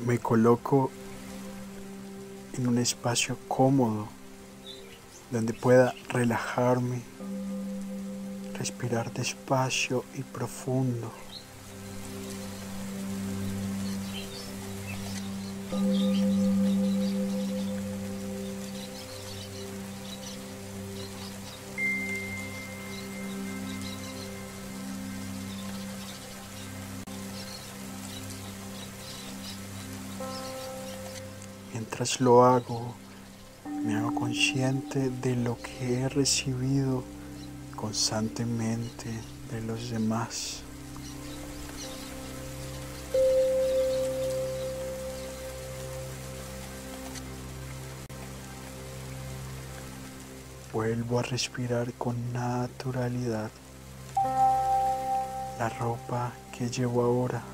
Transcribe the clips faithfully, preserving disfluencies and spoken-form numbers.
Me coloco en un espacio cómodo donde pueda relajarme, respirar despacio y profundo. Mientras lo hago, me hago consciente de lo que he recibido constantemente de los demás. Vuelvo a respirar con naturalidad la ropa que llevo ahora.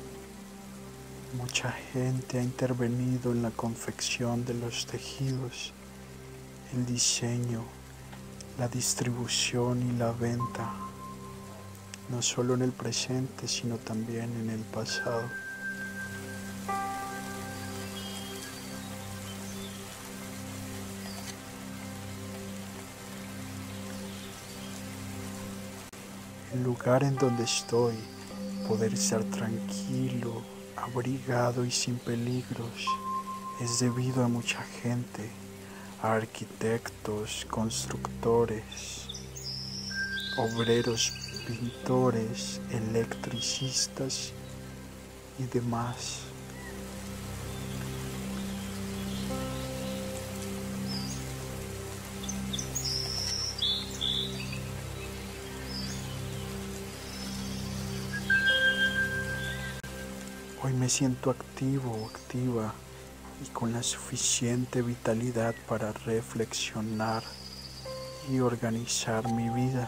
Mucha gente ha intervenido en la confección de los tejidos, el diseño, la distribución y la venta, no solo en el presente, sino también en el pasado. El lugar en donde estoy, poder estar tranquilo, abrigado y sin peligros, es debido a mucha gente, a arquitectos, constructores, obreros, pintores, electricistas y demás. Hoy me siento activo o activa y con la suficiente vitalidad para reflexionar y organizar mi vida.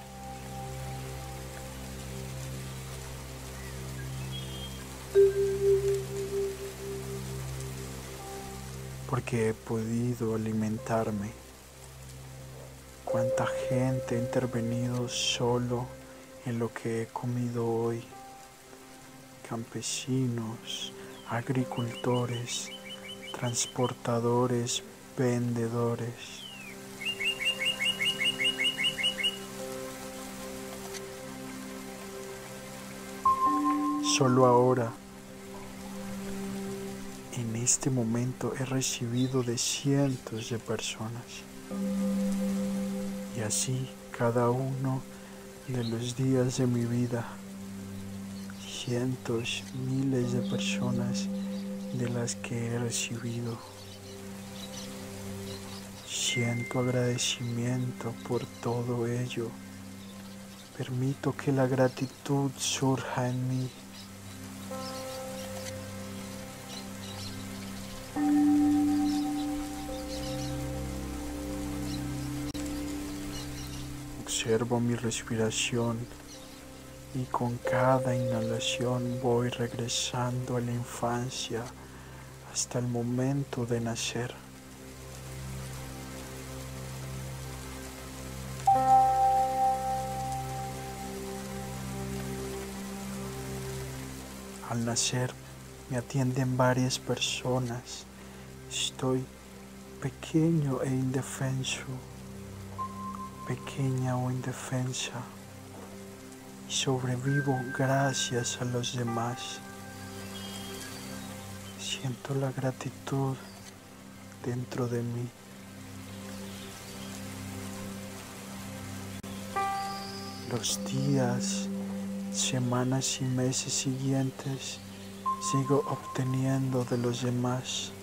Porque he podido alimentarme. Cuánta gente ha intervenido solo en lo que he comido hoy. Campesinos, agricultores, transportadores, vendedores. Solo ahora, en este momento, he recibido de cientos de personas. Y así cada uno de los días de mi vida. Cientos, miles de personas de las que he recibido. Siento agradecimiento por todo ello. Permito que la gratitud surja en mí. Observo mi respiración. Y con cada inhalación voy regresando a la infancia hasta el momento de nacer. Al nacer me atienden varias personas. Estoy pequeño e indefenso, pequeña o indefensa. Sobrevivo gracias a los demás. Siento la gratitud dentro de mí. Los días, semanas y meses siguientes sigo obteniendo de los demás.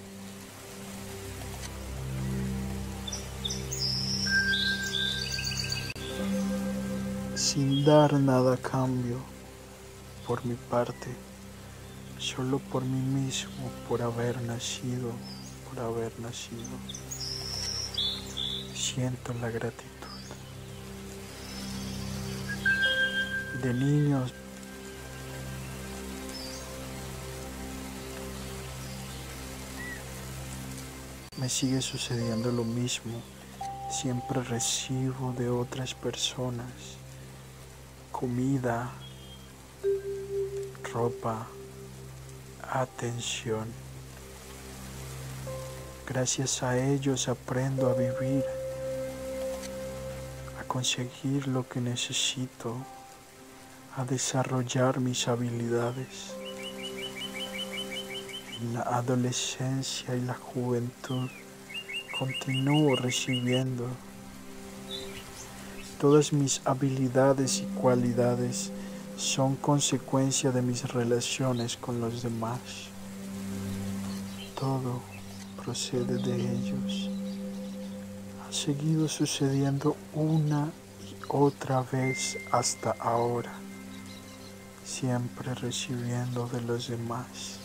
Sin dar nada a cambio por mi parte, solo por mí mismo, por haber nacido, por haber nacido. Siento la gratitud. De niños me sigue sucediendo lo mismo. Siempre recibo de otras personas comida, ropa, atención. Gracias a ellos aprendo a vivir, a conseguir lo que necesito, a desarrollar mis habilidades. En la adolescencia y la juventud continúo recibiendo. Todas mis habilidades y cualidades son consecuencia de mis relaciones con los demás. Todo procede de ellos. Ha seguido sucediendo una y otra vez hasta ahora, siempre recibiendo de los demás.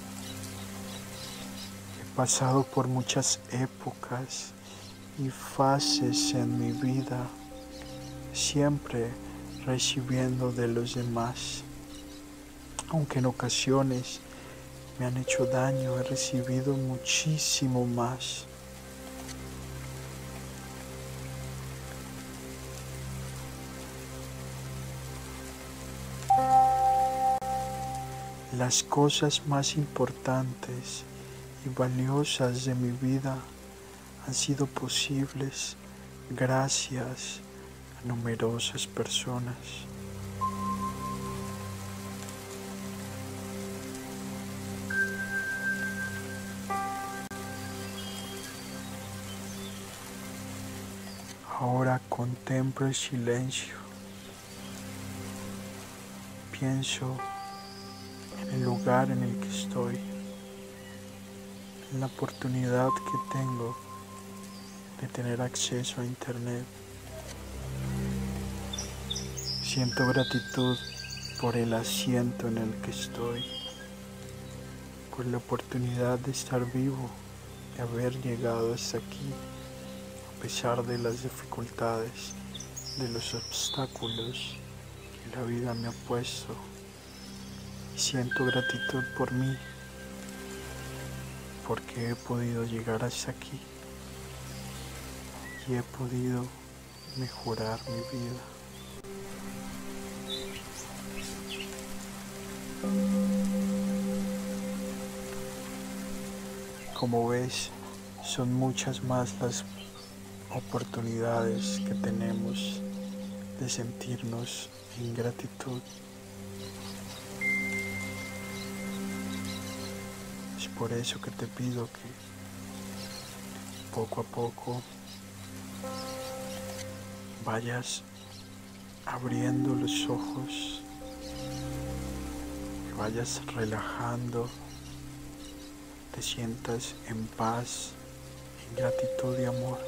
He pasado por muchas épocas y fases en mi vida, siempre recibiendo de los demás. Aunque en ocasiones me han hecho daño, he recibido muchísimo más. Las cosas más importantes y valiosas de mi vida han sido posibles gracias a numerosas personas. Ahora contemplo el silencio. Pienso en el lugar en el que estoy, en la oportunidad que tengo de tener acceso a internet. Siento gratitud por el asiento en el que estoy, por la oportunidad de estar vivo, de haber llegado hasta aquí, a pesar de las dificultades, de los obstáculos que la vida me ha puesto. Siento gratitud por mí, porque he podido llegar hasta aquí y he podido mejorar mi vida. Como ves, son muchas más las oportunidades que tenemos de sentirnos en gratitud. Es por eso que te pido que poco a poco vayas abriendo los ojos, que vayas relajando, te sientas en paz, en gratitud y amor.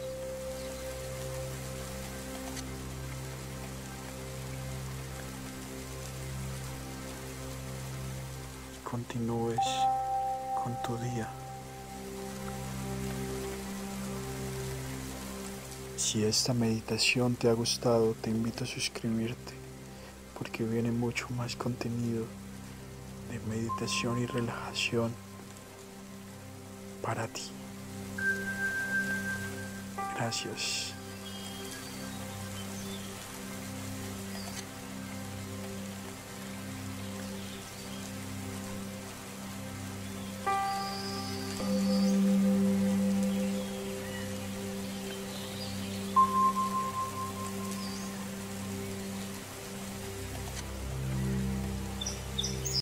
Y continúes con tu día. Si esta meditación te ha gustado, te invito a suscribirte, porque viene mucho más contenido de meditación y relajación para ti. Gracias.